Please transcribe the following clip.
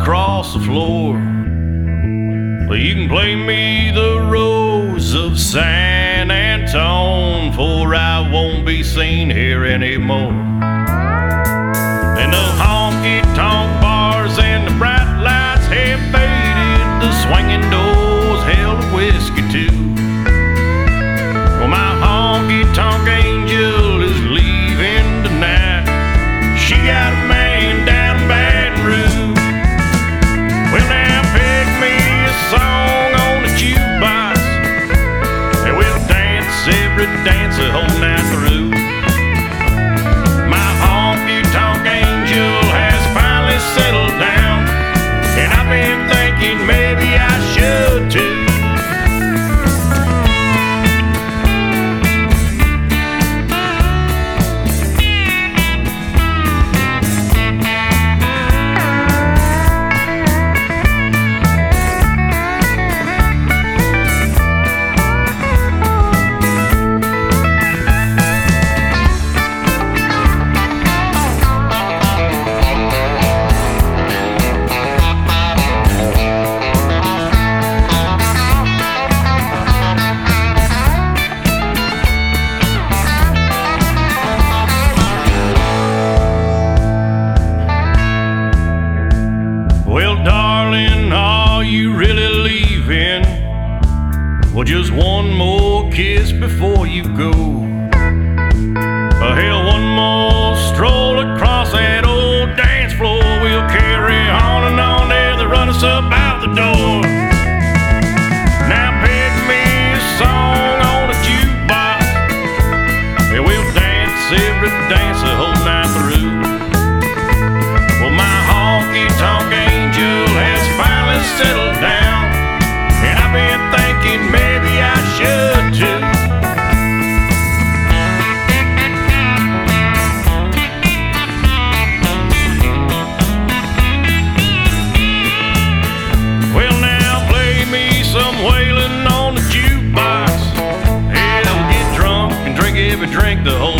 across the floor. Well, you can play me the Rose of San Antone, for I won't be seen here anymore. And the honky-tonk bars and the bright lights have faded, the swinging doors held a whiskey too. Well, my honky-tonk angel is leaving tonight. She got a man down in Baton Rouge. Well, now pick me a song on the jukebox, and we'll dance every dance the whole night through. My honky-tonk angel has finally settled down, and I've been thinking maybe I should too. Well, darling, are you really leaving? Well, just one more kiss before you go. Hell, one more stroll across that old dance floor. We'll carry on and on till they run us up out the door. Now pick me a song on the jukebox, and we'll dance every dance the whole night through. Well, my honky-tonk angel has finally settled down, and I've been thinking maybe I should too. Well, now play me some wailing on the jukebox. Hell, get drunk and drink every drink the whole